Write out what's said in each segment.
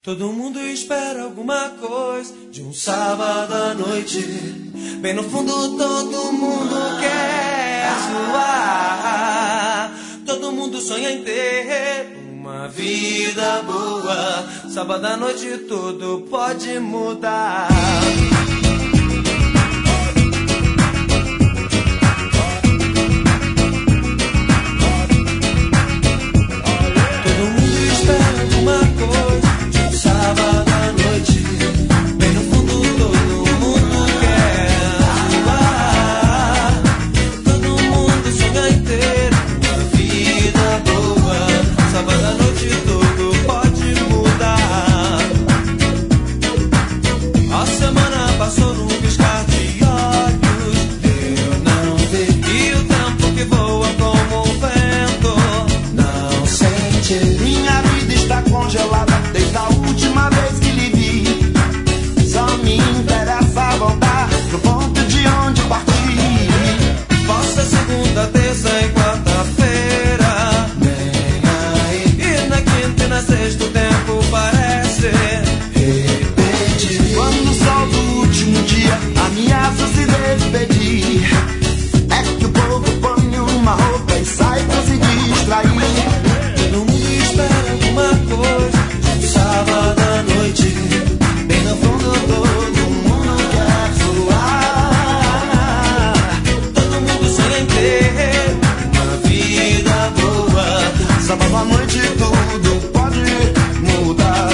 Todo mundo espera alguma coisa de um sábado à noite. Bem no fundo todo mundo quer zoar. Todo mundo sonha em ter uma vida boa. Sábado à noite tudo pode mudar. Todo mundo espera alguma coisa de um sábado à noite. Bem no fundo todo mundo quer zoar. Todo mundo sonha em ter uma vida boa. Sábado à noite tudo pode mudar. A semana passou num piscar de olhos. Eu não vi. E o tempo que voa como um vento não sente. Minha vida está congelada desde a última vez que lhe vi. Só me interessa voltar pro ponto de onde parti. Posta segunda, terça e quarta-feira. Nem aí. E na quinta e na sexta o tempo parece repetir. Quando o sol do último dia ameaça se despedir, é que o povo põe uma roupa e sai pra se distrair. Todo mundo espera alguma coisa de um sábado à noite. Bem no fundo todo mundo quer zoar. Todo mundo sonha em ter uma vida boa. Sábado à noite tudo pode mudar.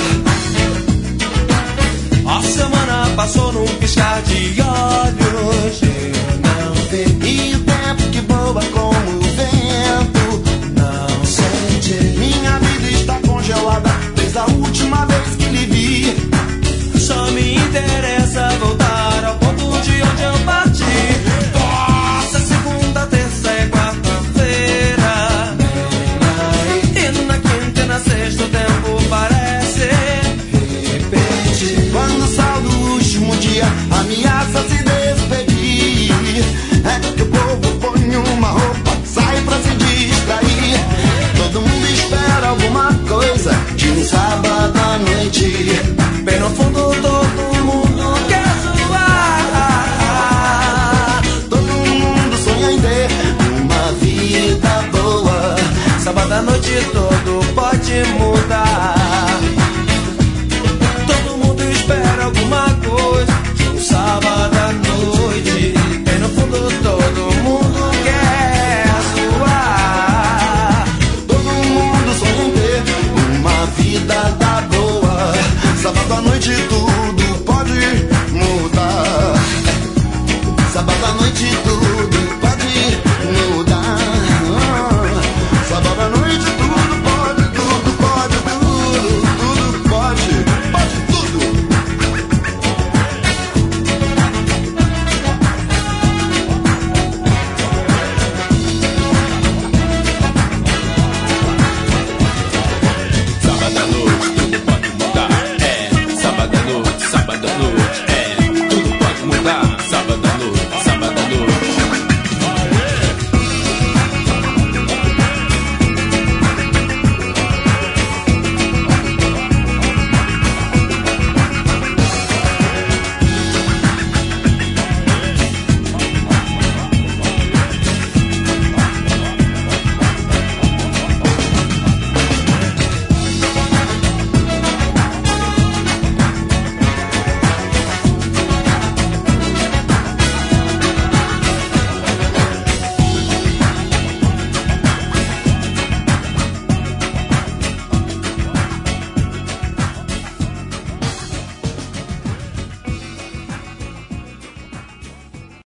A semana passou num piscar de olhos. Eu não vi. E o tempo que voa como o vento Não sente. minha vida está congelada desde a última vez que lhe vi. Só me interessa voltar.